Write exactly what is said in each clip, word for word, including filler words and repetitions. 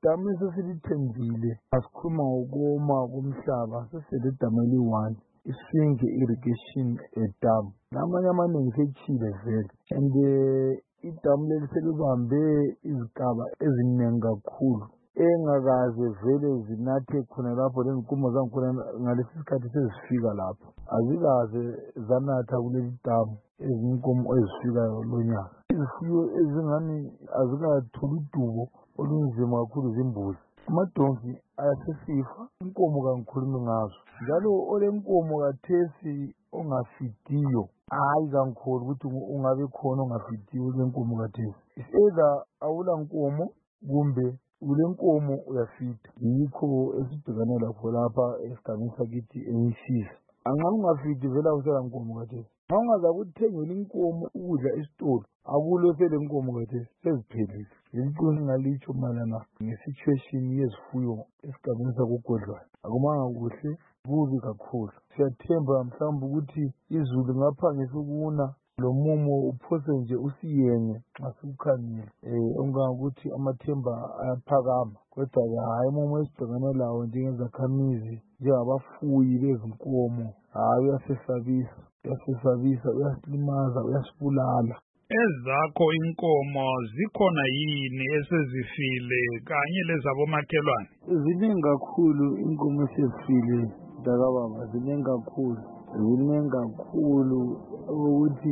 idamu esesilithembile asikhuluma ngokoma komhlaba sesele idamu eliyi-one isinge irrigation dam namanye amaningi sechile vele and idamu leli selibambe izigaba eziningi kakhulu engakaze vele zinathe khona lapho lezinkomo zangikhona ngalesi sikhathi sezifika lapho azikaze zanatha kuleli damu ezinye inkomo ezifikayo lo nyaka. Izifuyo ezingani azikatholi udubo olunzima kakhulu zimbuzi. Amadonki ayasesifa, inkomo kangikhulumi ngazo. Njalo olenkomo kathesi ongafidiyo hayi kangikhulu ukuthi ungabe khona ongafidiyo lenkomo kathesi. Either awula nkomo kumbe ulenkomo uyafida. Yikho esibhekane lakho lapha esigabeni sakithi eNyisisi. Angabe ungafidi vele awusela nkomo kathesi. Nxa ungaza kuthengela inkomo ukudla esitolo akulo phela inkomo kathesi seziphelile. Yinto engalitsho malana ngesituation yezifuyo esigabeni sakogodlwayo. Akumanga kuhle kubi kakhulu. Siyathemba mhlawumbe ukuthi izulu ngaphangisa ukuna lo mumo uphose nje usiyenge nxa siwukhangile. Eh ongangokuthi amathemba ayaphakama kodwa hayi mumo esibhekane lawo njengezakhamizi njengabafuyi bezinkomo hayi uyasesabisa uyasesabisa uyasilimaza uyasibulala. Ezakho inkomo zikhona yini esezifile kanye lezabomakhelwane? Ziningi kakhulu inkomo esezifile dakababa ziningi kakhulu ziningi kakhulu ukuthi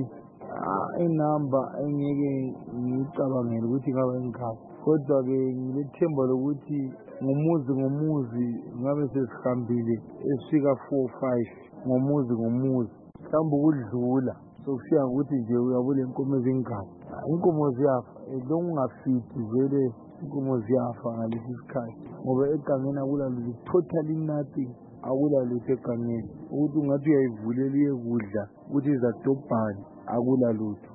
inamba engeke ngicabangele ukuthi ngabe ngikho kodwa ke ngilethemba lokuthi ngomuzi ngomuzi ngabe sesihambile esifika four five ngomuzi ngomuzi mhlawumbe ukudlula sokusiya ukuthi nje uyabona inkomo ezingaka inkomo ziyafa lo ungafiti vele inkomo ziyafa ngalesi sikhathi ngoba egangeni akulalutho totally nothing akulalutho egangeni ukuthi ungathi uyayivulela iye kudla ukuthi izadobhani akulalutho.